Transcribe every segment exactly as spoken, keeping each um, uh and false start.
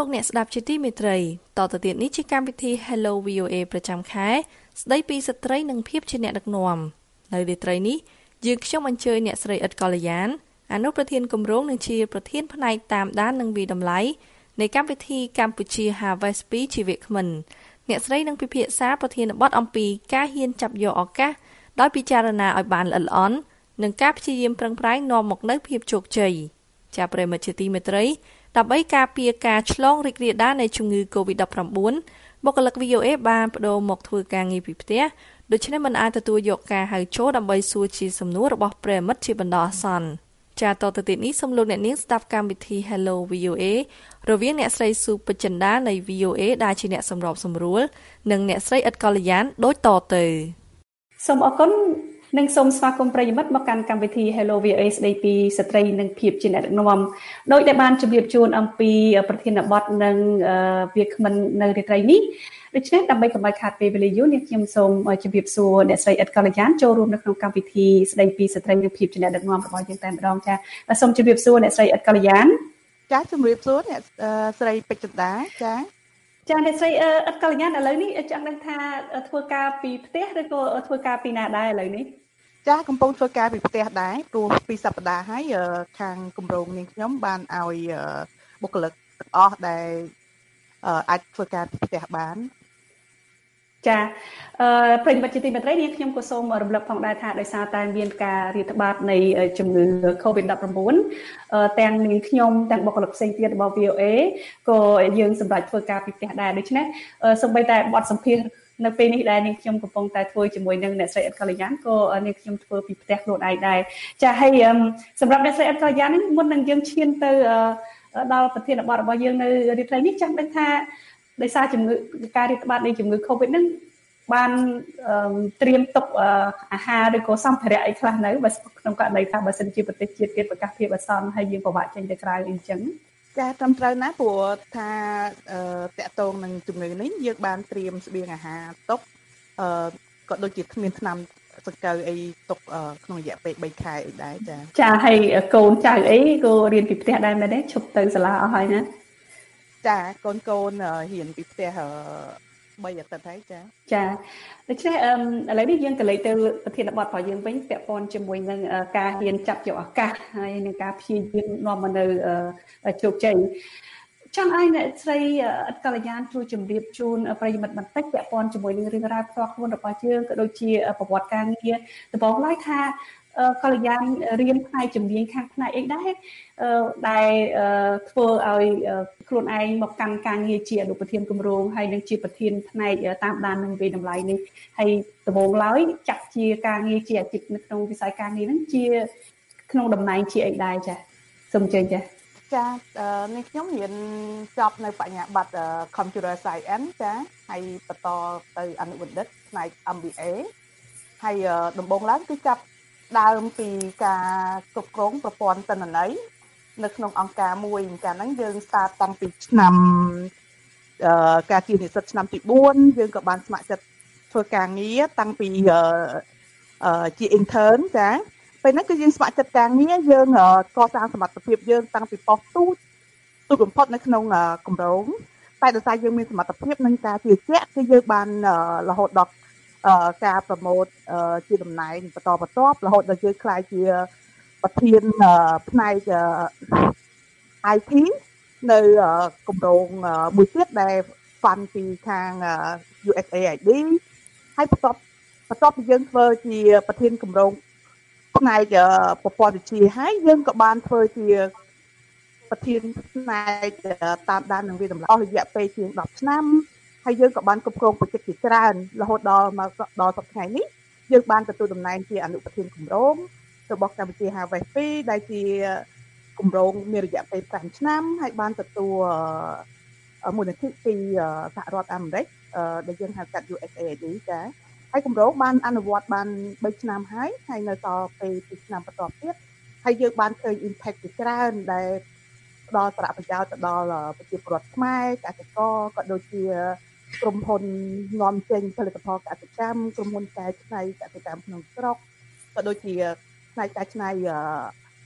លោកអ្នកស្ដាប់ជាទីមេត្រីតទៅទៀតនេះជាកម្មវិធី Hello វី អូ เอ ប្រចាំខែស្ដីពីស្ត្រីនិងភាពជាអ្នកដឹកនាំនៅរាត្រីនេះយើងខ្ញុំអញ្ជើញអ្នកស្រីអ៊ិតកល្យានអនុប្រធានគម្រោងនិងជាប្រធានផ្នែកតាមដាននិងវិតម្លៃនៃកម្មវិធីកម្ពុជា Harvest ពីជីវៈគ្មិនអ្នកស្រីនឹងពិភាក្សាប្រធានបទអំពីការហ៊ានចាប់យកឱកាសដោយពិចារណាឲ្យបានល្អិតល្អន់និងការព្យាយាមប្រឹងប្រែងនាំមកនូវភាពជោគជ័យចា៎ប្រិយមិត្តជាទីមេត្រីដើម្បីការពារការឆ្លងរីករាលដាលនៃជំងឺ កូវីដ ដប់ប្រាំបួន បុគ្គលិក វី អូ เอ បានបដូរមកធ្វើការងារពីផ្ទះដូច្នេះមិនអាចទទួលយកការហៅចូលដើម្បីសួរជាសំណួររបស់ប្រិយមិត្តជាបណ្ដោះអាសន្នចាតទៅទៀតនេះសូមលោកអ្នកនាងស្ដាប់កម្មវិធី Hello វី អូ เอ រវាងអ្នកស្រីស៊ូពេជ្រចិន្តានៃ វី អូ เอ ដែលជាអ្នកសម្របសម្រួលនិងអ្នកស្រីអ៊ិតកល្យានដូចតទៅសូមអរគុណនិងសូមស្វាគមន៍ប្រិយមិត្តមកកាន់កម្មវិធី Hello វី អូ เอ ស្ដីពីស្ត្រីនិងភាពជាអ្នកដឹកនាំដោយដែលបានជម្រាបជូនអំពីប្រធានបទនិងវាគ្មិននៅរាត្រីនេះដូច្នេះដើម្បីកុំឲ្យខាតពេលវេលាយូរនេះខ្ញុំសូមជម្រាបសួរអ្នកស្រីអ៊ិតកល្យានចូលរួមនៅក្នុងកម្មវិធីស្ដីពីស្ត្រីនិងភាពជាអ្នកដឹកនាំរបស់យើងតែម្ដងចា៎សូមជម្រាបសួរអ្នកស្រីអ៊ិតកល្យានចា៎ជម្រាបសួរអ្នកស្រីពេជ្រចិន្តាចា៎ចាអ្នកស្រីអ៊ិតកល្យានឥឡូវនេះចង់ដឹងថាធ្វើការពីផ្ទះឬក៏ធ្វើការពីណាដែរឥឡូវនេះចាកំពុងធ្វើការពីផ្ទះដែរព្រោះពីសប្តាហ៍ហើយខាងគម្រោងនាងខ្ញុំបានឲ្យបុគ្គលិកទាំងអស់ដែលអាចធ្វើការពីផ្ទះបានចាអឺប្រិយមិត្តជាទីមេត្រីនេះខ្ញុំក៏សូមរំលឹកផងដែរថាដោយសារតែមានការរាតត្បាតនៃជំងឺ កូវីដ ដប់ប្រាំបួន ទាំងនាងខ្ញុំទាំងបុគ្គលិកផ្សេងទៀតរបស់ វី អូ เอ ក៏យើងសម្រាប់ធ្វើការពីផ្ទះដែរដូច្នេះសូម្បីតែបទសម្ភាសន៍នៅពេលនេះដែរនាងខ្ញុំកំពុងតែធ្វើជាមួយនឹងអ្នកស្រីអ៊ិតកល្យានក៏នាងខ្ញុំធ្វើពីផ្ទះខ្លួនឯងដែរចាហើយសម្រាប់អ្នកស្រីអ៊ិតកល្យាននេះមុននឹងយើងឈានទៅដល់ប្រធានបទរបស់យើងនៅរាត្រីនេះចង់ដឹងថាដោយសារជំងឺការរាតត្បាតនៃជំងឺ Covid ហ្នឹងបានត្រៀមទុកអាហារឬក៏សម្ភារៈអីខ្លះនៅបើក្នុងករណីថាបើសិនជាប្រទេសជាតិគេប្រកាសភាពអាសន្នហើយយើងពិបាកចេញទៅក្រៅអីអញ្ចឹងចាត្រឹមត្រូវណាព្រោះថាតាក់ទងនឹងជំងឺនេះយើងបានត្រៀមស្បៀងអាហារទុកអឺក៏ដូចជាគ្មានថ្នាំសង្កូវអីទុកក្នុងរយៈពេលបីខែអីដែរចាចាហើយកូនចៅអីក៏រៀនពីផ្ទះដែរមែនទេឈប់ទៅសាលាអស់ហើយណាចាកូនកូនរៀនពីផ្ទះបីអាទិត្យហើយចាចាដូច្នេះអឺឥឡូវនេះយើងក៏លេចទៅប្រធានបទរបស់យើងវិញពាក់ព័ន្ធជាមួយនឹងការហ៊ានចាប់យកឱកាសហើយនឹងការព្យាយាមនាំមកនៅជោគជ័យចង់ឲ្យអ្នកស្រីអ៊ិតកល្យានជួយជម្រាបជូនប្រិយមិត្តបន្តិចពាក់ព័ន្ធជាមួយនឹងរឿងរ៉ាវផ្ទាល់ខ្លួនរបស់យើងក៏ដូចជាប្រវត្តិការងារដំបូងឡើយថាកល្យានរៀនផ្នែកជំនាញខាងផ្នែកអីដែរដែលធ្វើឲ្យខ្លួនឯងមកកាន់ការងារជាអនុប្រធានគម្រោងហើយនឹងជាប្រធានផ្នែកតាមដាននិងវិតម្លៃនេះហើយដំបូងឡើយចាក់ជាការងារជាអាជីពនៅក្នុងវិស័យការងារហ្នឹងជាក្នុងតំណែងជាអីដែរចា៎សូមអញ្ជើញចា៎ចានេះខ្ញុំរៀនចប់នៅបញ្ញាបត្រ Computer Science ចាហើយបន្តទៅអនុបណ្ឌិតផ្នែក em ប៊ី เอ ហើយដំបូងឡើងគឺចាប់ដើមពីការគ្រប់គ្រងប្រព័ន្ធទិន្នន័យនៅក្នុងអង្គការមួយកាលហ្នឹងយើង start តាំងពីឆ្នាំអឺការជានិស្សិតឆ្នាំទីបួនយើងក៏បានស្ម័គ្រចិត្តធ្វើការងារតាំងពីអឺជា intern ចាពេលហ្នឹងគឺយើងស្ម័គ្រចិត្តការងារយើងកសាងសមត្ថភាពយើងតាំងពីប៉ុស្តិ៍ទូតទូតបំផុតនៅក្នុងគម្រោងតែដោយសារយើងមានសមត្ថភាពនិងការជឿជាក់គឺយើងបានរហូតដល់ការប្រម៉ូទជាតំណែងបន្តបន្ទាប់រហូតដល់យើងក្លាយជាប្រធានផ្នែក ไอ ที នៅគម្រោងមួយទៀតដែល fund ពីខាង ยู เอส เอ ไอ ดี ហើយបន្ទាប់បន្ទាប់ពីយើងធ្វើជាប្រធានគម្រោងផ្នែកប្រព័ន្ធវិទ្យាហើយយើងក៏បានធ្វើជាប្រធានផ្នែកតាមដាននិងវិតម្លៃអស់រយៈពេលជាងដប់ឆ្នាំហើយយើងក៏បានគ្រប់គ្រងប្រតិបត្តិច្រើនរហូតដល់មកដល់សប្តាហ៍នេះយើងបានទទួលតំណែងជាអនុប្រធានគម្រោងរបស់កម្ពុជា Harvest ពីរដែលជាគម្រោងមានរយៈពេលប្រាំឆ្នាំហើយបានទទួលមូលនិធិពីសហរដ្ឋអាមេរិកដែលយើងហៅកាត់ ยู เอส เอ ไอ ดี ចាហើយគម្រោងបានអនុវត្តបានបីឆ្នាំហើយហើយនៅតពេលពីឆ្នាំបន្តទៀតហើយយើងបានឃើញ impact ជាច្រើនដែលផ្ដល់សារៈប្រយោជន៍ទៅដល់ប្រជាពលរដ្ឋខ្មែរកសិករក៏ដូចជាក្រុមហ៊ុននាំចេញផលិតផលកសិកម្មក្រុមហ៊ុនកែច្នៃកសិកម្មក្នុងស្រុកក៏ដូចជាផ្នែកកែច្នៃស្ករ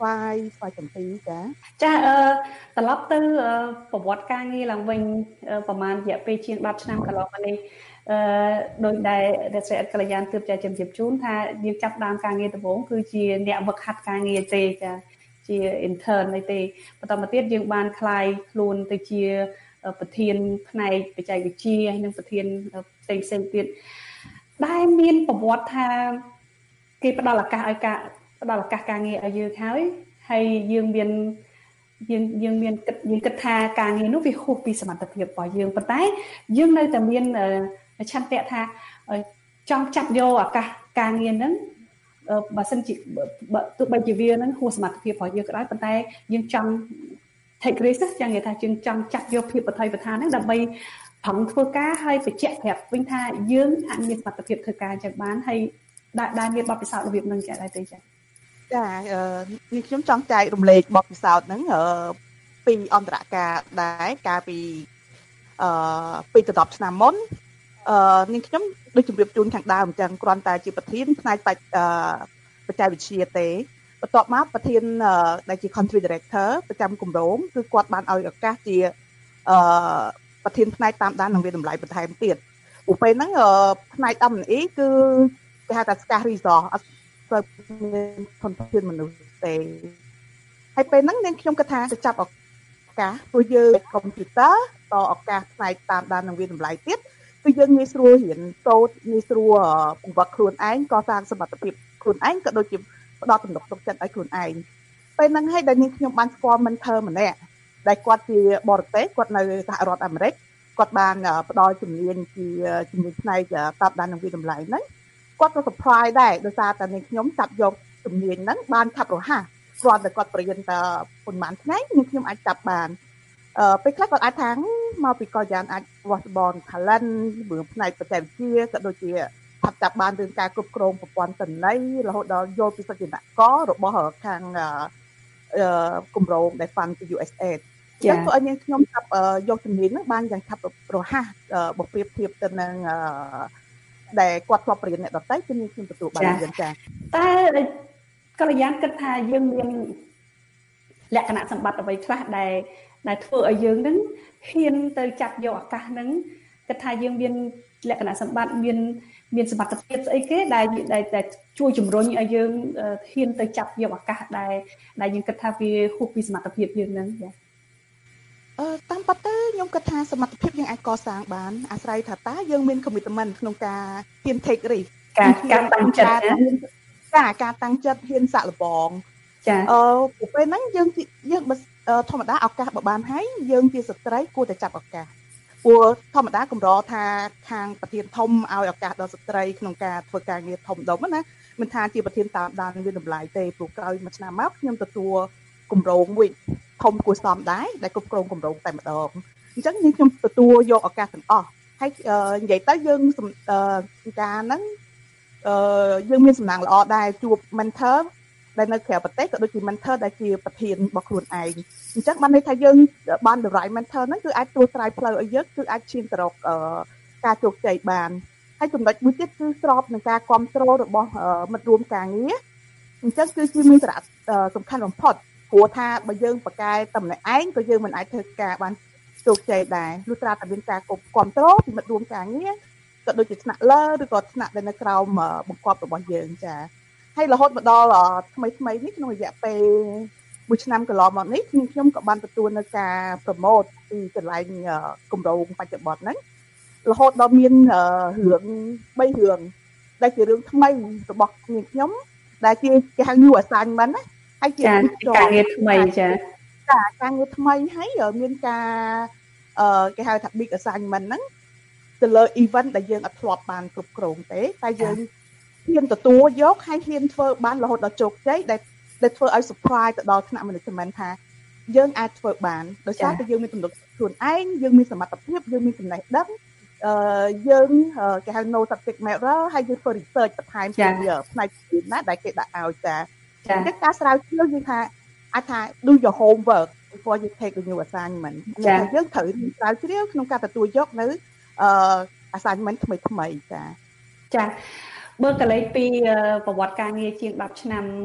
ស្វាយស្វាយចន្ទីចាចាអឺត្រឡប់ទៅប្រវត្តិការងារឡើងវិញប្រហែលរយៈពេលជាងដប់ឆ្នាំកន្លងមកនេះអឺដោយដែលរដ្ឋស្រីអត់កល្យានទើបតែជំរាបជូនថាយើងចាប់ដើមការងារដំបូងគឺជាអ្នកវឹកហាត់ការងារទេចាជា intern នេះទេបន្តមកទៀតយើងបានคลายខ្លួនទៅជាប្រធានផ្នែកបច្ចេកវិទ្យាហើយនិងប្រធានផ្សេងផ្សេងទៀតដែលមានប្រវត្តិថាគេផ្ដល់ឱកាសឲ្យការផ្ដល់ឱកាសការងារឲ្យយើងហើយហើយយើងមានយើងយើងមានគិតយើងគិតថាការងារនោះវាហួសពីសមត្ថភាពរបស់យើងប៉ុន្តែយើងនៅតែមានឆន្ទៈថាចង់ចាប់យកឱកាសការងារហ្នឹងបើសិនជាទោះបីជាវាហ្នឹងហួសសមត្ថភាពរបស់យើងក៏ដោយប៉ុន្តែយើងចង់ take risk ចឹងនិយាយថាយើងចង់ចាប់យកភាពប្រថុយប្រថានហ្នឹងដើម្បីប្រឹងធ្វើការហើយបញ្ជាក់ប្រាប់វិញថាយើងអាចមានសមត្ថភាពធ្វើការចឹងបានហើយដែលមានបទពិសោធន៍របៀបហ្នឹងចាដែរទេចាចានេះខ្ញុំចង់ចែករំលែកបទពិសោធន៍ហ្នឹងពីអន្តរការដែរកាលពីអឺពីដប់ឆ្នាំមុនអឺនេះខ្ញុំដូចជម្រាបជូនខាងដើមអញ្ចឹងគ្រាន់តែជាប្រធានផ្នែកបច្ចេកវិទ្យាទេបន្ទាប់មកប្រធានដែលជា country director ប្រចាំគម្រោងគឺគាត់បានឲ្យឱកាសជាអឺប្រធានផ្នែកតាមដាននិងវិតម្លៃបន្ថែមទៀតពួកពេលហ្នឹងផ្នែក M and E គឺគេហៅថា scarce resource អត់ទៅមានធនធានមនុស្សទេហើយពេលហ្នឹងនាងខ្ញុំគិតថាទៅចាប់ឱកាសព្រោះយើងកុំព្យូទ័រតឱកាសផ្នែកតាមដាននិងវិតម្លៃទៀតគឺយើងងាយស្រួលរៀនសូត្រងាយស្រួលបង្វឹកខ្លួនឯងកសាងសមត្ថភាពខ្លួនឯងក៏ដូចជាផ្ដល់ទំនុកទុកចិត្តឲ្យខ្លួនឯងពេលហ្នឹងហើយដែលនាងខ្ញុំបានស្គាល់ mentor ម្នាក់ដែលគាត់ជាបរទេសគាត់នៅសហរដ្ឋអាមេរិកគាត់បានផ្ដល់ជំនាញជាជំនាញផ្នែកតាមដាននិងវិតម្លៃហ្នឹងគាត់ក៏ surprise ដែរដោយសារតែនាងខ្ញុំចាប់យកជំនាញហ្នឹងបានឆាប់រហ័សគ្រាន់តែគាត់បរៀនតែប៉ុន្មានថ្ងៃនាងខ្ញុំអាចចាប់បានអឺពេលខ្លះគាត់អាចថាមកពីកល្យានអាចវាស់បន talent ឬផ្នែកបច្ចេកវិទ្យាក៏ដូចជាថាប់ចាប់បានរឿងការគ្រប់គ្រងប្រព័ន្ធទិន្នន័យរហូតដល់យល់ពីសច្ចនករបស់ខាងអឺគម្រោងដែល fund ពី U S A ចឹងធ្វើឲ្យនាងខ្ញុំចាប់យកជំនាញហ្នឹងបានយ៉ាងឆាប់រហ័សបើប្រៀបធៀបទៅនឹងដែលគាត់ធ្លាប់រៀនអ្នកដទៃគឺនាងខ្ញុំទទួលបានយ៉ាងចា៎តែកល្យានគិតថាយើងមានលក្ខណៈសម្បត្តិអ្វីខ្លះដែលដែលធ្វើឲ្យយើងនឹងហ៊ានទៅចាប់យកឱកាសហ្នឹងគិតថាយើងមានលក្ខណៈសម្បត្តិមានមានសមត្ថភាពស្អីគេដែលដែលជួយជំរុញឲ្យយើងហ៊ានទៅចាប់យកឱកាសដែលដែលយើងគិតថាវាហួសពីសមត្ថភាពយើងហ្នឹងចាអឺតាមពិតទៅខ្ញុំគិតថាសមត្ថភាពយើងអាចកសាងបានអាស្រ័យថាតើយើងមាន commitment ក្នុងការហ៊ាន take risk ការការតាំងចិត្តចាការតាំងចិត្តហ៊ានសាក់លបងចាអឺពេលហ្នឹងយើងយើងធម្មតាឱកាសបើបានហើយយើងជាស្ត្រីគួរតែចាប់ឱកាសព្រោះធម្មតាកម្រថាខាងប្រធានធំឲ្យឱកាសដល់ស្ត្រីក្នុងការធ្វើការងារធំដុំណាមិនថាជាប្រធានតាមដានវាតម្លៃទេព្រោះក្រោយមួយឆ្នាំមកខ្ញុំទទួលគម្រោងមួយធំគួរសមដែរដែលគ្រប់គ្រងគម្រោងតែម្ដងអញ្ចឹងខ្ញុំទទួលយកឱកាសទាំងអស់ហើយនិយាយទៅយើងការហ្នឹងអឺយើងមានសំណាងល្អដែរជួប mentor ដែលនៅក្រៅប្រទេសក៏ដូចជា mentor ដែលជាប្រធានរបស់ខ្លួនឯងអញ្ចឹងបានន័យថាយើងបាន the right mentor ហ្នឹងគឺអាចត្រួសត្រាយផ្លូវឲ្យយើងគឺអាចឈានទៅរកការជោគជ័យបានហើយចំណុចមួយទៀតគឺស្របនឹងការគ្រប់គ្រងរបស់មិត្តរួមការងារអញ្ចឹងគឺជាមានសារៈសំខាន់បំផុតព្រោះថាបើយើងបកកែតែម្នាក់ឯងក៏យើងមិនអាចធ្វើការបានជោគជ័យដែរលុះត្រាតែមានការគ្រប់គ្រងពីមិត្តរួមការងារក៏ដូចជាថ្នាក់លើឬក៏ថ្នាក់ដែលនៅក្រោមបង្គាប់របស់យើងចាហើយរហូតមកដល់ថ្មីថ្មីនេះក្នុងរយៈពេលមួយឆ្នាំកន្លងមកនេះខ្ញុំខ្ញុំក៏បានទទួលនៅការ promote ពីកន្លែងគម្រោងបច្ចុប្បន្នហ្នឹងរហូតដល់មានរឿងបីរឿងដែលជារឿងថ្មីរបស់ខ្ញុំដែលជាគេហៅ new assignment ណាហើយជាការងារថ្មីចាចាការងារថ្មីហើយមានការអឺគេហៅថា big assignment ហ្នឹងទៅលើ event ដែលយើងអត់ធ្លាប់បានគ្រប់គ្រងទេតែយើងហ៊ានទទួលយកហើយហ៊ានធ្វើបានរហូតដល់ជោគជ័យដែលដែលធ្វើឲ្យ surprise ទៅដល់ថ្នាក់ management ថាយើងអាចធ្វើបានដោយសារតែយើងមានទំនុកខ្លួនឯងយើងមានសមត្ថភាពយើងមានចំណេះដឹងអឺយើងគេហៅ no subject matter ហើយយើងធ្វើ research បន្ថែមពីផ្នែកវិទ្យាណាដែលគេដាក់ឲ្យចាអញ្ចឹងការស្រាវជ្រាវយើងថាអាចថា do your homework before you take the new assignment ចាយើងត្រូវរៀនស្រាវជ្រាវក្នុងការទទួលយកនៅអឺ assignment ថ្មីថ្មីចាចាបើកលេចពីប្រវត្តិការងារជាងដប់ឆ្នាំ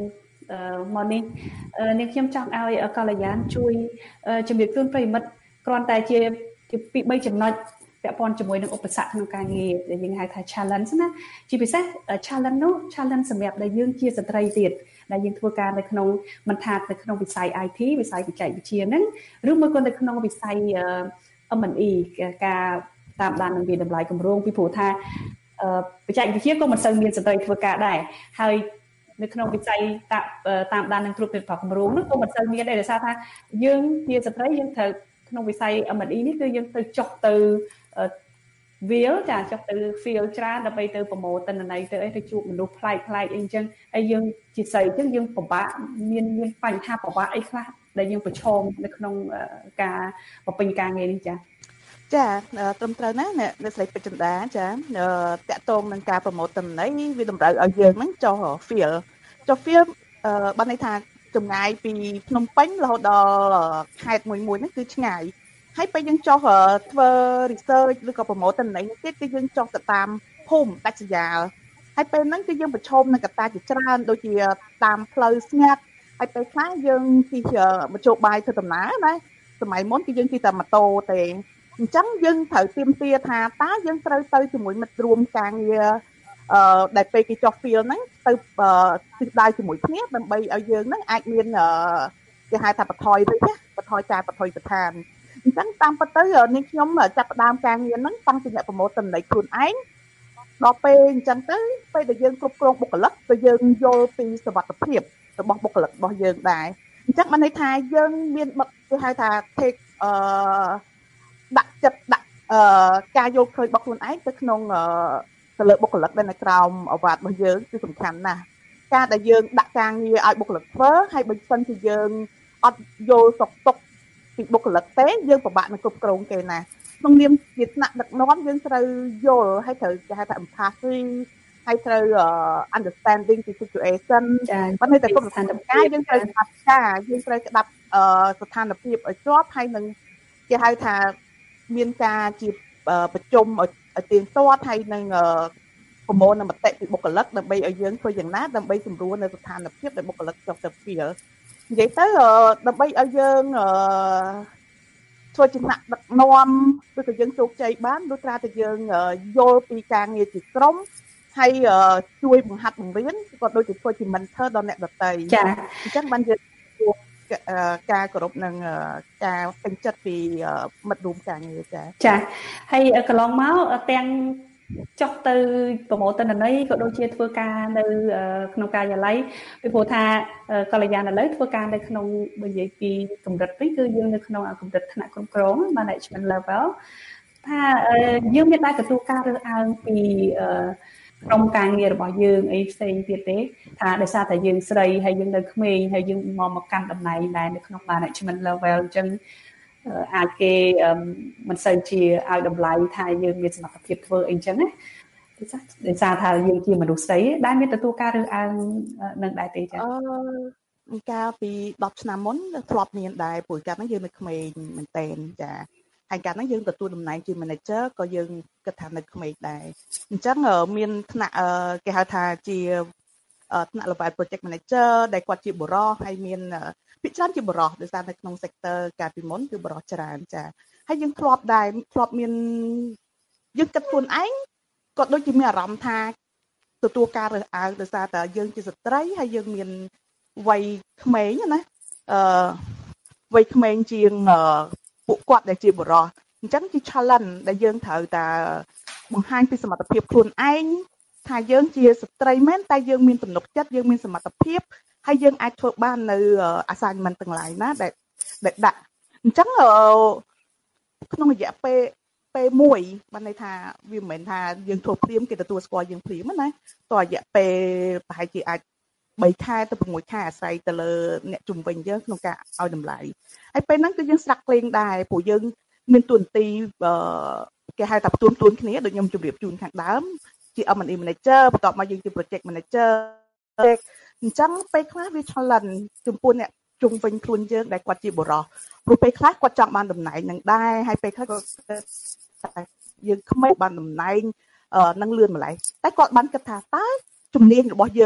មកនេះនាងខ្ញុំចង់ឲ្យកល្យានជួយជំរាបជូនប្រិយមិត្តគ្រាន់តែជាពីរចំណុចពាក់ព័ន្ធជាមួយនឹងឧបសគ្គក្នុងការងារដែលយើងហៅថា challenge ណាជាពិសេស challenge នោះ challenge សម្រាប់ដែលយើងជាស្ត្រីទៀតដែលយើងធ្វើការនៅក្នុងមិនថានៅក្នុងវិស័យ ไอ ที វិស័យបច្ចេកវិទ្យាហ្នឹងឬមួយក៏នៅក្នុងវិស័យ เอ็ม แอนด์ อี ការតាមដាននឹងវាតម្លៃគម្រោងពីព្រោះថាបច្ចេកវិទ្យាក៏មិនសូវមានស្ត្រីធ្វើការដែរហើយនៅក្នុងវិស័យតាមដាននឹងគ្រប់គ្រងគម្រោងនោះក៏មិនសូវមានដែរដោយសារថាយើងជាស្ត្រីយើងត្រូវក្នុងវិស័យ เอ็ม แอนด์ อี នេះគឺយើងទៅចុះទៅវាលចាចុះទៅ field ច្រើនដើម្បីទៅប្រមូលទិន្នន័យទៅអីទៅជួបមនុស្សប្លែកប្លែកអីអញ្ចឹងហើយយើងជាស្រីអញ្ចឹងយើងពិបាកមានមានបញ្ហាពិបាកអីខ្លះដែលយើងប្រឈមនៅក្នុងការបំពេញការងារនេះចាចាត្រឹមត្រូវណាអ្នកស្រីពេជ្រចិន្តាចាតាក់ទងនឹងការប្រមូលទិន្នន័យវាតម្រូវឲ្យយើងហ្នឹងចុះ field ចុះ field បានន័យថាចម្ងាយពីភ្នំពេញរហូតដល់ខេត្តមួយមួយហ្នឹងគឺឆ្ងាយហើយពេលយើងចុះធ្វើ research ឬក៏ប្រមូលទិន្នន័យនេះទៀតគឺយើងចុះទៅតាមភូមិដាច់ស្រយាលហើយពេលហ្នឹងគឺយើងប្រឈមនឹងកត្តាជាច្រើនដូចជាតាមផ្លូវស្ងាត់ហើយពេលខ្លះយើងជិះមធ្យោបាយធ្វើដំណើរណាសម័យមុនគឺយើងជិះតែម៉ូតូទេអញ្ចឹងយើងត្រូវទៀមទាថាតើយើងត្រូវទៅជាមួយមិត្តរួមការងារអឺដែលពេលគេចុះ field ហ្នឹងទៅទិសដៅជាមួយគ្នាដើម្បីឲ្យយើងហ្នឹងអាចមានគេហៅថាបន្ថយវិញណាបន្ថយការបន្ថយស្ថានអញ្ចឹងតាមពិតទៅនាងខ្ញុំចាប់ផ្ដើមការងារហ្នឹងតាំងពីអ្នកប្រមូលទិន្នន័យខ្លួនឯងដល់ពេលអញ្ចឹងទៅពេលដែលយើងគ្រប់គ្រងបុគ្គលិកក៏យើងយល់ពីសុវត្ថិភាពរបស់បុគ្គលិករបស់យើងដែរអញ្ចឹងបានន័យថាយើងមានគេហៅថា take អឺដាក់ចិត្តដាក់អឺការយល់ឃើញរបស់ខ្លួនឯងទៅក្នុងទៅលើបុគ្គលិកដែលនៅក្រោមអាវ៉ាតរបស់យើងគឺសំខាន់ណាស់ការដែលយើងដាក់ការងារឲ្យបុគ្គលិកធ្វើហើយបើមិនជាយើងអត់យល់សុខទុក្ខពីបុគ្គលិកទេយើងពិបាកនឹងគ្រប់គ្រងគេណាក្នុងនាមជាថ្នាក់ដឹកនាំយើងត្រូវយល់ហើយត្រូវគេហៅថា empathy ហើយត្រូវ understanding the situation ប៉ុន្តែតែគ្រប់ស្ថានភាពយើងត្រូវស្ដាប់ការយើងត្រូវស្ដាប់ស្ថានភាពឲ្យជាប់ហើយនឹងគេហៅថាមានការជាប្រជុំឲ្យទៀងទាត់ហើយនឹងប្រមូលនៅមតិពីបុគ្គលិកដើម្បីឲ្យយើងធ្វើយ៉ាងណាដើម្បីសម្រួលនៅស្ថានភាពដែលបុគ្គលិកចុះទៅ field និយាយទៅដើម្បីឲ្យយើងធ្វើចំណាក់ដឹកនាំឬក៏យើងជោគជ័យបានលុះត្រាតែយើងយល់ពីការងារជាក្រុមហើយជួយបង្ហាត់បង្រៀនក៏ដូចជាធ្វើជា mentor ដល់អ្នកដទៃចា៎អញ្ចឹងបានយើងការគោរពនឹងការពេញចិត្តពីមិត្តរួមការងារចា៎ចា៎ហើយកន្លងមកទាំងចុះទៅប្រមូលទិន្នន័យក៏ដូចជាធ្វើការនៅក្នុងការិយាល័យពីព្រោះថាកល្យានឥឡូវធ្វើការនៅក្នុងបើនិយាយពីកម្រិតនេះគឺយើងនៅក្នុងកម្រិតថ្នាក់គ្រប់គ្រង management level ថាយើងមានដែរទទួលការរើសអើងពីក្រុមការងាររបស់យើងអីផ្សេងទៀតទេថាដោយសារតែយើងស្រីហើយយើងនៅក្មេងហើយយើងមកមកកាន់តំណែងដែរនៅក្នុង management level អញ្ចឹងអាចគេមិនសូវជាឲ្យតម្លៃថាយើងមានសមត្ថភាពធ្វើអីចឹងណាដោយសារថាយើងជាមនុស្សស្រីដែលមានទទួលការរើសអើងនឹងដែរទេចា៎អឺកាលពីដប់ឆ្នាំមុនធ្លាប់មានដែរព្រោះកាលហ្នឹងយើងនៅក្មេងមែនតើចាហើយកាលហ្នឹងយើងទទួលតំណែងជា manager ក៏យើងគិតថានៅក្មេងដែរអញ្ចឹងមានថ្នាក់គេហៅថាជាថ្នាក់ level project manager ដែលគាត់ជាបុរសហើយមានភាគច្រើនជាបុរសដោយសារនៅក្នុង sector កាលពីមុនគឺបុរសច្រើនចាហើយយើងធ្លាប់ដែរធ្លាប់មានយើងគិតខ្លួនឯងក៏ដូចជាមានអារម្មណ៍ថាទទួលការរើសអើងដោយសារតែយើងជាស្ត្រីហើយយើងមានវ័យក្មេងណាអឺវ័យក្មេងជាងពួកគាត់ដែលជាបុរសអញ្ចឹងជា challenge ដែលយើងត្រូវតែបង្ហាញពីសមត្ថភាពខ្លួនឯងថាយើងជាស្ត្រីមែនតែយើងមានទំនុកចិត្តយើងមានសមត្ថភាពហើយយើងអាចធ្វើបាននៅ assignment ទាំងឡាយណាដែលដែលដាក់អញ្ចឹងក្នុងរយៈពេលពេលមួយបានន័យថាវាមិនមែនថាយើងធ្វើព្រាមគេទទួលស្គាល់យើងព្រាមណាតរយៈពេលប្រហែលជាអាចបីខែទៅប្រាំមួយខែអាស្រ័យទៅលើអ្នកជំនាញយើងក្នុងការឲ្យតម្លៃហើយពេលហ្នឹងគឺយើងស្រាក់ក្លែងដែរព្រោះយើងមានទួនាទីគេហៅថាផ្ទួនខ្លួនគ្នាដូចខ្ញុំជម្រាបជូនខាងដើមជា เอ็ม แอนด์ อี manager បន្ទាប់មកយើងជា project manager អញ្ចឹងពេលខ្លះវា challenge ចំពោះអ្នកជុំវិញខ្លួនយើងដែលគាត់ជាបុរសព្រោះពេលខ្លះគាត់ចង់បានតំណែងនឹងដែរហើយពេលខ្លះគាត់យើងក្មេងបានតំណែងនឹងលឿនម្ល៉េះតែគាត់បានគិតថាតើជំនាញរបស់យើង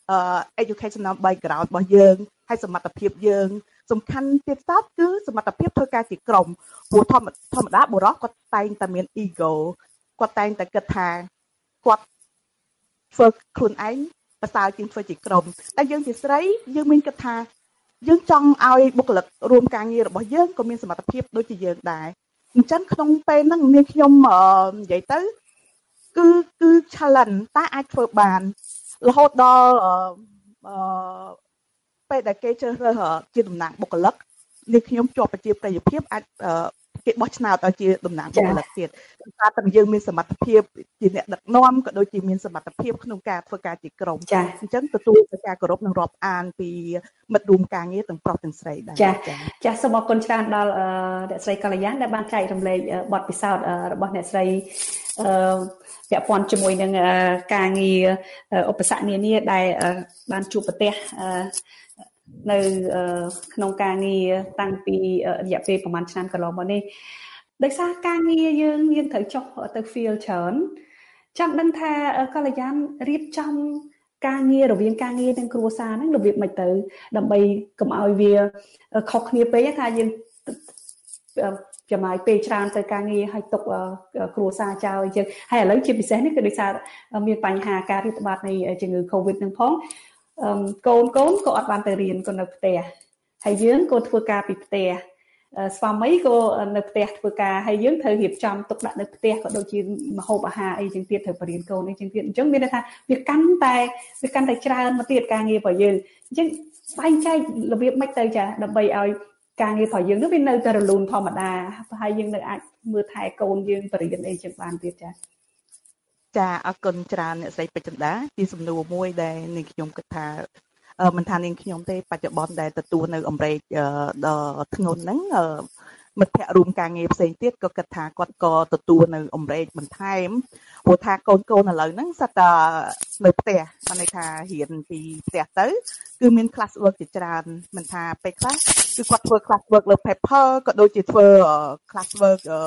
educational background របស់យើងហើយសមត្ថភាពយើងសំខាន់ទៀតសោតគឺសមត្ថភាពធ្វើការជាក្រុមព្រោះធម្មធម្មតាបុរសគាត់តែងតែមាន ego គាត់តែងតែគិតថាគាត់ធ្វើខ្លួនឯងប្រសើរជាងធ្វើជាក្រុមតែយើងជាស្រីយើងមានគិតថាយើងចង់ឲ្យបុគ្គលិករួមការងាររបស់យើងក៏មានសមត្ថភាពដូចជាយើងដែរអញ្ចឹងក្នុងពេលហ្នឹងនាងខ្ញុំនិយាយទៅគឺគឺ challenge តែអាចធ្វើបានរហូតដល់អឺពេលដែលគេជ្រើសរើសជាតំណាងបុគ្គលិកនាងខ្ញុំជាប់ប្រជាប្រិយភាពអាចគេបោះឆ្នោតឲ្យជាតំណាងបុគ្គលិកទៀតដោយសារតែយើងមានសមត្ថភាពជាអ្នកដឹកនាំក៏ដូចជាមានសមត្ថភាពក្នុងការធ្វើការជាក្រុមអញ្ចឹងទទួលការគោរពនិងរាប់អានពីមិត្តរួមការងារទាំងប្រុសទាំងស្រីដែរចាចាសូមអរគុណច្រើនដល់អ្នកស្រីកល្យាណដែលបានចែករំលែកបទពិសោធន៍របស់អ្នកស្រីអឺពាក់ព័ន្ធជាមួយនឹងការងារឧបសគ្គនានាដែលបានជួបប្រទះនៅក្នុងការងារតាំងពីរយៈពេលប្រហែលឆ្នាំកន្លងមកនេះដោយសារការងារយើងយើងត្រូវចុះទៅ field ច្រើនចង់ដឹងថាកល្យាណរៀបចំការងាររវាងការងារនិងគ្រួសារហ្នឹងរបៀបម៉េចទៅដើម្បីកុំឲ្យវាខុសគ្នាពេកថាយើងចំណាយពេលច្រើនទៅការងារឲ្យទុកគ្រួសារចោលអញ្ចឹងហើយឥឡូវជាពិសេសនេះគឺដោយសារមានបញ្ហាការរាតត្បាតនៃជំងឺ Covid ហ្នឹងផងកូនកូនក៏អត់បានទៅរៀនក៏នៅផ្ទះហើយយើងក៏ធ្វើការពីផ្ទះស្វាមីក៏នៅផ្ទះធ្វើការហើយយើងត្រូវរៀបចំទុកដាក់នៅផ្ទះក៏ដូចជាម្ហូបអាហារអីចឹងទៀតត្រូវបរៀនកូនអីចឹងទៀតអញ្ចឹងមានន័យថាវាកាន់តែវាកាន់តែច្រើនមកទៀតការងាររបស់យើងអញ្ចឹងបែងចែករបៀបម៉េចទៅចាដើម្បីឲ្យការងាររបស់យើងនោះវានៅតែរលូនធម្មតាហើយយើងនៅអាចមើលថែកូនយើងបរៀនអីចឹងបានទៀតចាចាអរគុណច្រើនអ្នកស្រីពេជ្រចន្ទាជាសំណួរមួយដែលនាងខ្ញុំគិតថាមិនថានាងខ្ញុំទេបច្ចុប្បន្នដែលទទួលនៅអាមេរិកដ៏ធ្ងន់ហ្នឹងមិត្តភ័ក្តិរួមការងារផ្សេងទៀតក៏គិតថាគាត់ក៏ទទួលនៅអាមេរិកបន្ថែមព្រោះថាកូនកូនឥឡូវហ្នឹងសិតតែនៅផ្ទះបានន័យថារៀនពីផ្ទះទៅគឺមាន class work ជាច្រើនមិនថាពេលខ្លះគឺគាត់ធ្វើ class work លើ paper ក៏ដូចជាធ្វើ class work អឺ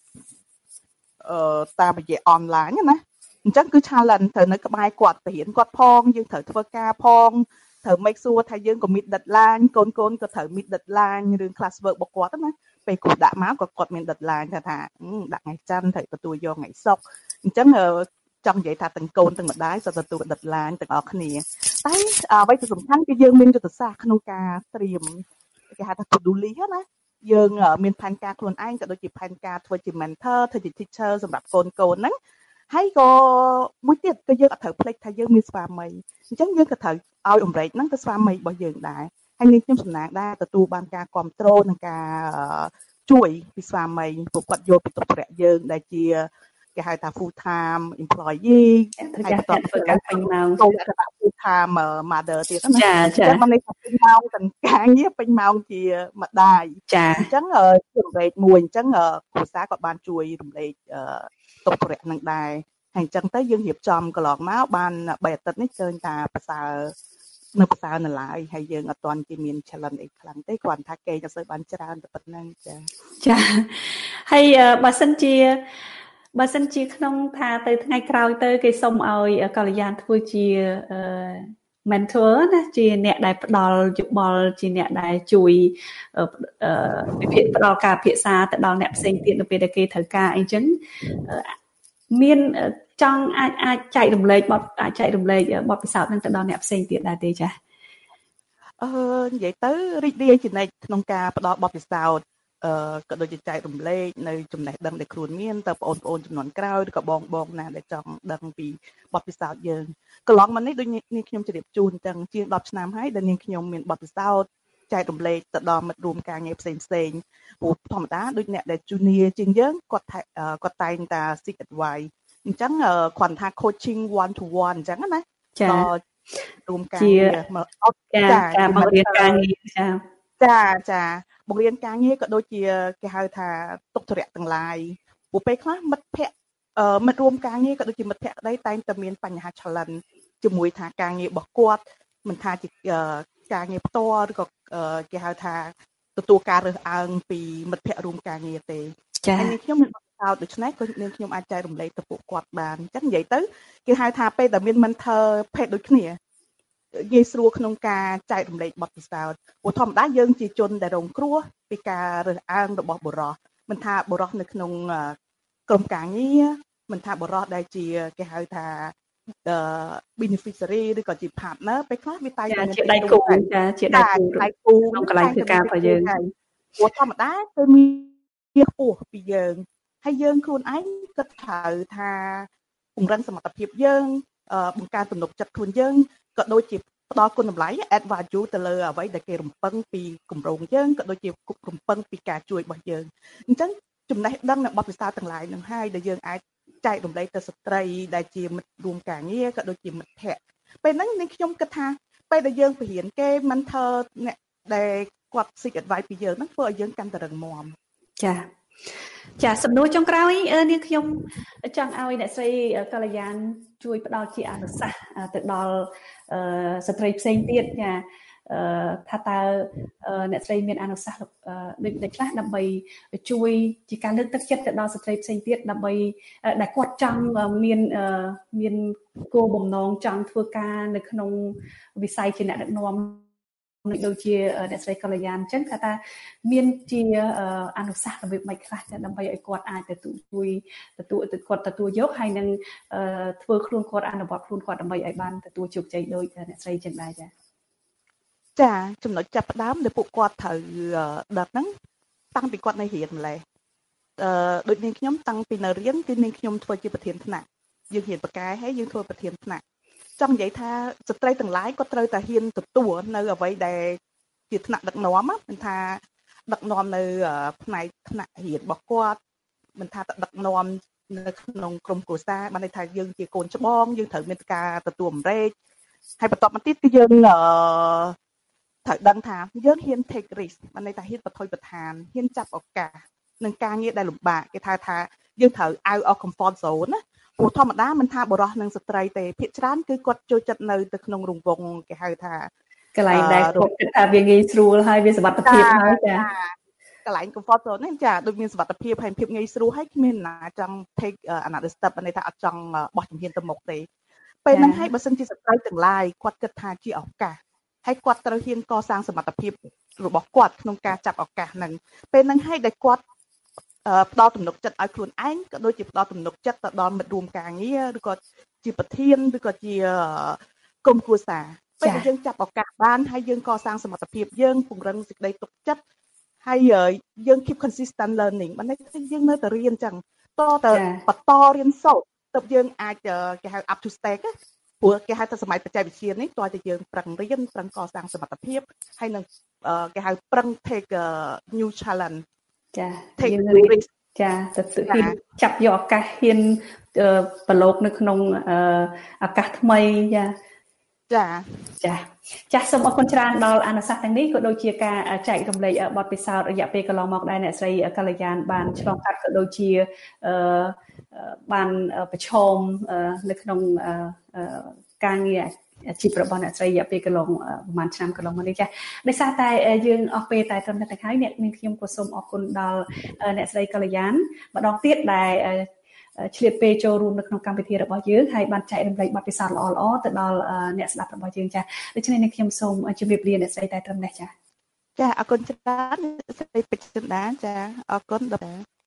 តាមរយៈ online ណាអញ្ចឹងគឺ challenge ត្រូវនៅក្បែរគាត់ទៅរៀនគាត់ផងយើងត្រូវធ្វើការផងត្រូវ make sure ថាយើងក៏ meet deadline កូនកូនក៏ត្រូវ meet deadline រឿង class work របស់គាត់ណាពេលគ្រូដាក់មកក៏គាត់មាន deadline ថាថាដាក់ថ្ងៃច័ន្ទត្រូវទទួលយកថ្ងៃសុក្រអញ្ចឹងចង់និយាយថាទាំងកូនទាំងម្ដាយក៏ទទួល deadline ទាំងអស់គ្នាតែអ្វីដែលសំខាន់គឺយើងមានយុទ្ធសាស្ត្រក្នុងការត្រៀមគេហៅថា to do list ណាយើងមានផែនការខ្លួនឯងក៏ដូចជាផែនការធ្វើជា mentor ធ្វើជា teacher សម្រាប់កូនកូនហ្នឹងហើយក៏មួយទៀតក៏យើងអត់ត្រូវភ្លេចថាយើងមានស្វាមីអញ្ចឹងយើងក៏ត្រូវឲ្យអាមេរិកហ្នឹងទៅស្វាមីរបស់យើងដែរហើយនាងខ្ញុំសំណាងដែរទទួលបានការគ្រប់គ្រងនិងការជួយពីស្វាមីពួកគាត់យកពីទុកប្រាក់យើងដែលជាគេហៅថា full time employee ហើយបន្តធ្វើការពេញម៉ោង full time mother ទៀតណាចាចាអញ្ចឹងមិនន័យថាពេញម៉ោងទាំងការងារពេញម៉ោងជាម្ដាយចាអញ្ចឹងជារំលែកមួយអញ្ចឹងគ្រួសារគាត់បានជួយរំលែកទុកប្រាក់នឹងដែរហើយអញ្ចឹងទៅយើងរៀបចំកន្លងមកបានបីអាទិត្យនេះឃើញថាប្រសើរនៅប្រសើរនៅឡើយហើយយើងអត់ទាន់ជាមាន challenge អីខ្លាំងទេគ្រាន់ថាគេទៅបានច្រើនតែប៉ុណ្្នឹងចាចាហើយបើសិនជាបើសិនជាក្នុងថាទៅថ្ងៃក្រោយទៅគេសុំឲ្យកល្យាណធ្វើជា mentor ណាជាអ្នកដែលផ្ដល់យោបល់ជាអ្នកដែលជួយវិភាគផ្ដល់ការពិភាក្សាទៅដល់អ្នកផ្សេងទៀតនៅពេលដែលគេត្រូវការអីចឹងមានចង់អាចអាចចែករំលែកបទអាចចែករំលែកបទពិសោធន៍នឹងទៅដល់អ្នកផ្សេងទៀតដែរទេចា៎អឺនិយាយទៅរីករាយចំណែកក្នុងការផ្ដល់បទពិសោធន៍អឺក៏ដូចជាចែករំលែកនៅចំណេះដឹងដែលខ្លួនមានទៅបងប្អូនចំនួនក្រោយឬក៏បងបងណាដែលចង់ដឹងពីបទពិសោធន៍យើងកន្លងមកនេះដូចនាងខ្ញុំជម្រាបជូនទាំងជាងដប់ឆ្នាំហើយដែលនាងខ្ញុំមានបទពិសោធន៍ចែករំលែកទៅដល់មិត្តរួមការងារផ្សេងផ្សេងព្រោះធម្មតាដូចអ្នកដែល junior ជាងយើងគាត់គាត់តែងតា seek advice អញ្ចឹងគ្រាន់ថា coaching one to one អញ្ចឹងណាចារួមការងារមកអត់ចាការបង្រៀនការងារចាចាចាបង្រៀនការងារក៏ដូចជាគេហៅថាទុកធរៈទាំងឡាយព្រោះពេលខ្លះមិត្តភ័ក្តិមិត្តរួមការងារក៏ដូចជាមិត្តភ័ក្តិក្តីតែងតែមានបញ្ហា challenge ជាមួយថាការងាររបស់គាត់មិនថាជាការងារផ្ទាល់ឬក៏គេហៅថាទទួលការរើសអើងពីមិត្តភ័ក្តិរួមការងារទេចា៎ហើយខ្ញុំមានបទពិសោធន៍ដូច្នេះក៏នាងខ្ញុំអាចចែករំលែកទៅពួកគាត់បានអញ្ចឹងនិយាយទៅគេហៅថាពេលដែលមាន mentor ភេទដូចគ្នាងាយស្រួលក្នុងការចែករំលែកបទពិសោធន៍ព្រោះធម្មតាយើងជាជនដែលរងគ្រោះពីការរើសអើងរបស់បុរសមិនថាបុរសនៅក្នុងក្រុមការងារមិនថាបុរសដែលជាគេហៅថា beneficiary ឬក៏ជា partner ពេលខ្លះវាតែជាដៃគូចាជាដៃគូដៃគូក្នុងកន្លែងធ្វើការរបស់យើងព្រោះធម្មតាគឺមានខ្ពស់ពីយើងហើយយើងខ្លួនឯងគិតត្រូវថាពង្រឹងសមត្ថភាពយើងបង្កើនទំនុកចិត្តខ្លួនយើងក៏ដូចជាផ្ដល់គុណតម្លៃ add value ទៅលើអ្វីដែលគេរំពឹងពីគម្រោងយើងក៏ដូចជារំពឹងពីការជួយរបស់យើងអញ្ចឹងចំណេះដឹងនៃបទពិសោធន៍ទាំងឡាយនឹងហើយដែលយើងអាចចែករំលែកទៅស្ត្រីដែលជាមិត្តរួមការងារក៏ដូចជាមិត្តភ័ក្តិពេលហ្នឹងនាងខ្ញុំគិតថាពេលដែលយើងបរៀនគេ mentor អ្នកដែលគាត់ seek advice ពីយើងហ្នឹងធ្វើឲ្យយើងកាន់តែរឹងមាំចាចាសំណួរចុងក្រោយនាងខ្ញុំចង់ឲ្យអ្នកស្រីកល្យានជួយផ្ដល់ជាអនុសាសន៍ទៅដល់ស្ត្រីផ្សេងទៀតចាថាតើអ្នកស្រីមានអនុសាសន៍ដូចដូចខ្លះដើម្បីជួយជាការលើកទឹកចិត្តទៅដល់ស្ត្រីផ្សេងទៀតដើម្បីដែលគាត់ចង់មានមានគោលបំណងចង់ធ្វើការនៅក្នុងវិស័យជាអ្នកដឹកនាំដូចជាអ្នកស្រីកល្យានអញ្ចឹងថាតើមានជាអនុសាសន៍របៀបម៉េចខ្លះចាដើម្បីឲ្យគាត់អាចទទួលជួយទទួលគាត់ទទួលយកហើយនឹងធ្វើខ្លួនគាត់អនុវត្តខ្លួនគាត់ដើម្បីឲ្យបានទទួលជោគជ័យដោយអ្នកស្រីចឹងដែរចាចាចំណុចចាប់ផ្ដើមដែលពួកគាត់ត្រូវដឹងហ្នឹងតាំងពីគាត់នៅរៀនម្លេះអឺដូចនាងខ្ញុំតាំងពីនៅរៀនគឺនាងខ្ញុំធ្វើជាប្រធានថ្នាក់យើងរៀនបកែហើយយើងធ្វើប្រធានថ្នាក់ចង់និយាយថាស្ត្រីទាំងឡាយគាត់ត្រូវតែហ៊ានទទួលនៅអ្វីដែលជាថ្នាក់ដឹកនាំមិនថាដឹកនាំនៅផ្នែកថ្នាក់រៀនរបស់គាត់មិនថាដឹកនាំនៅក្នុងក្រុមគ្រួសារបានន័យថាយើងជាកូនច្បងយើងត្រូវមានការទទួលអំរែកហើយបន្ទាប់មកទៀតគឺយើងអឺត្រូវដឹងថាយើងហ៊ាន take risk បានន័យថាហ៊ានបថុយប្រឋានហ៊ានចាប់ឱកាសនឹងការងារដែលលំបាកគេថាថាយើងត្រូវ out of comfort zone ណាព្រោះធម្មតាមិនថាបុរសនិងស្ត្រីទេភាគច្រើនគឺគាត់ចូលចិត្តនៅទៅក្នុងរង្វង់គេហៅថាកន្លែងដែលគាត់គិតថាវាងាយស្រួលហើយវាសុវត្ថិភាពហើយចាកន្លែង comfort zone នេះចាដូចមានសុវត្ថិភាពហើយភាពងាយស្រួលហើយគ្មានណាចង់ take another step បានន័យថាអត់ចង់បោះជំហានទៅមុខទេពេលហ្នឹងហើយបើសិនជាស្ត្រីទាំងឡាយគាត់គិតថាជាឱកាសហើយគាត់ត្រូវហ៊ានកសាងសមត្ថភាពរបស់គាត់ក្នុងការចាប់ឱកាសហ្នឹងពេលហ្នឹងហើយដែលគាត់ផ្ដល់ទំនុកចិត្តឲ្យខ្លួនឯងក៏ដូចជាផ្ដល់ទំនុកចិត្តទៅដល់មិត្តរួមការងារឬក៏ជាប្រធានឬក៏ជាក្រុមគ្រួសារពេលដែលយើងចាប់ឱកាសបានហើយយើងកសាងសមត្ថភាពយើងពង្រឹងសេចក្តីទុកចិត្តហើយយើង keep consistent learning បានន័យថាយើងនៅតែរៀនអញ្ចឹងតទៅបន្តរៀនសូត្រទើបយើងអាចគេហៅ up to stake ព្រោះគេហៅថាសម័យបច្ចេកវិទ្យានេះតើតែយើងប្រឹងរៀនប្រឹងកសាងសមត្ថភាពហើយនឹងគេហៅប្រឹង take new challenge ចាយើងចាទៅហ៊ានចាប់យកឱកាសហ៊ានប្រឡូកនៅក្នុងឱកាសថ្មីចាចាចាចាសូមអរគុណច្រើនដល់អនុសាសន៍ទាំងនេះក៏ដូចជាការចែករំលែកបទពិសោធន៍រយៈពេលកន្លងមកដែរអ្នកស្រីកល្យានបានឆ្លងកាត់ក៏ដូចជាបានប្រឈមនៅក្នុងការងារអាជីពរបស់អ្នកស្រីរយៈពេលកន្លងប្រហែលឆ្នាំកន្លងមកនេះចាដោយសារតែយើងអស់ពេលតែត្រឹមតែទាំងហើយអ្នកនាងខ្ញុំក៏សូមអរគុណដល់អ្នកស្រីកល្យានម្ដងទៀតដែលឆ្លៀតពេលចូលរួមនៅក្នុងកម្មវិធីរបស់យើងហើយបានចែករំលែកបទពិសោធន៍ល្អៗទៅដល់អ្នកស្ដាប់របស់យើងចាដូច្នេះនាងខ្ញុំសូមជម្រាបលាអ្នកស្រីតែត្រឹមនេះចាចាអរគុណច្រើនស្រីពេជ្រចិន្តាចាអរគុណដល់